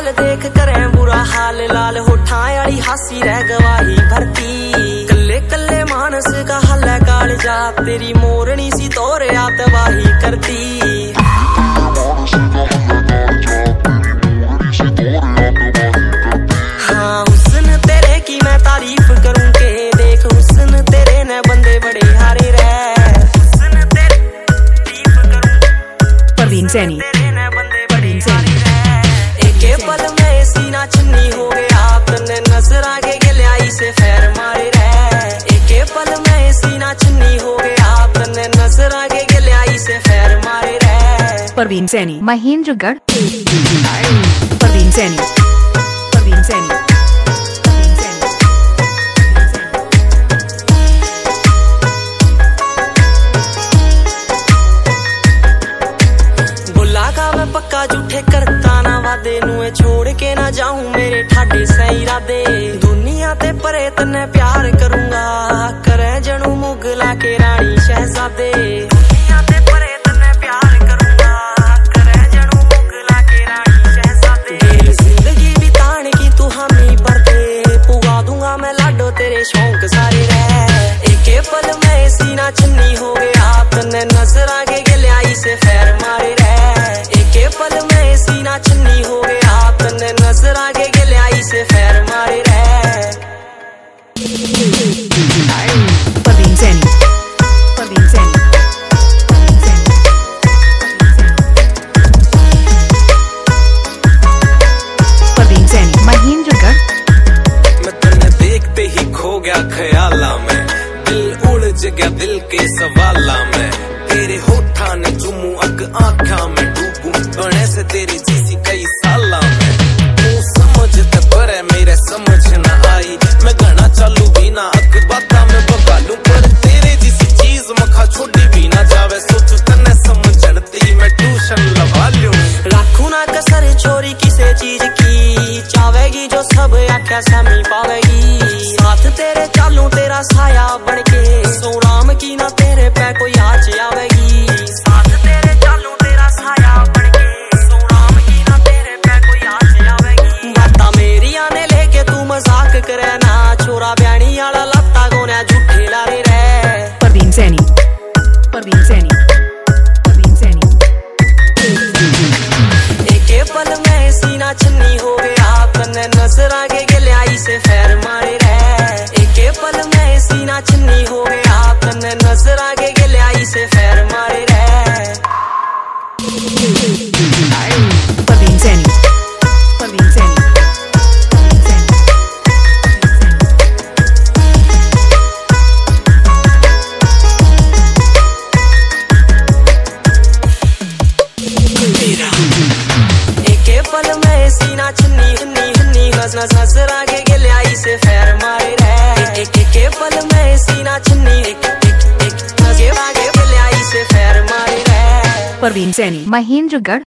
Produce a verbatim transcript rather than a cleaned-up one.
देख करे बुरा हाल लाल होठा वाली हासी रह गवाही भरती कल्ले कल्ले मानस का हल है काल जा तेरी मोरनी सी तोर आतवाही करती हाँ हुस्न तेरे की मैं तारीफ करूं के देख हुस्न तेरे ने बंदे बड़े हारे रह हुस्न तेरे तारीफ करूं परवीन सैनी एके पल में सीना छन्नी हो गया तन्ने नजर आगे गलियाई से फैर मारे रह एके पल में सीना छन्नी हो गया तन्ने नजर आगे गलियाई से फैर मारे रह परवीन सैनी महेंद्रगढ़ परवीन सैनी परवीन सैनी पक्का झूठे करता ना वादे नुए छोड़ के ना जाऊं मेरे ठाडे सही इरादे दुनिया ते परे तन्ने प्यार करूंगा करे जनू मुगला के रानी शहजादे दुनिया ते परे तन्ने प्यार करूंगा करे जनू मुगला के रानी शहजादे दिल जिंदगी बिताने की तू हामी पर दे पुगा दूंगा मैं लाडो तेरे शौक सारे रह एके पल में सीना छन्नी हो गया तन्ने नजर आगे गलियाई से फैर मारे रह के पल में सीना छन्नी हो गया तन्ने नजर आगे गलियाई से फैर मारे रह परवीन सैनी परवीन सैनी परवीन सैनी महेंद्रगढ़ मैं तन्ने देखते ही खो गया ख्याला में दिल उलझ गया दिल के सवाला में तेरे होठा ने चुमू अग आँखा में बने से तेरी जीसी कई साला में तू समझते पर मेरे समझ न आई मैं गाना चालू भी ना अक बाता में बगालू पर तेरे जिसी चीज मखा छोड़ी भी ना जावे सोचू तन्ने समझती मैं ट्यूशन लगा लूं रखू ना कसर छोरी किसे चीज की चावेगी जो सब आख्या समी पावेगी साथ तेरे चालू तेरा साया बन के सोराम की ना तेरे पे कोई आज आवेगी साथ तेरे चालू तेरा साया बन के मजाक करे ना छोरा ब्याणी आला लत्ता गोने झूठे लारे रह परवीन सैनी परवीन सैनी परवीन सैनी एके पल में सीना छन्नी हो गया तन्ने नजर आगे गलियाई से फैर मारे रह एके पल में सीना छन्नी हो गया तन्ने नजर आगे गलियाई से फैर मारे रह परवीन सैनी परवीन सैनी छन्नी हन्नी हन्नी नजर नजर आगे गलियाई से फैर मारे रह एक एक पल में सीना छन्नी एक एक एक नजर आगे गलियाई से फैर मारे रह परवीन सैनी महेंद्रगढ़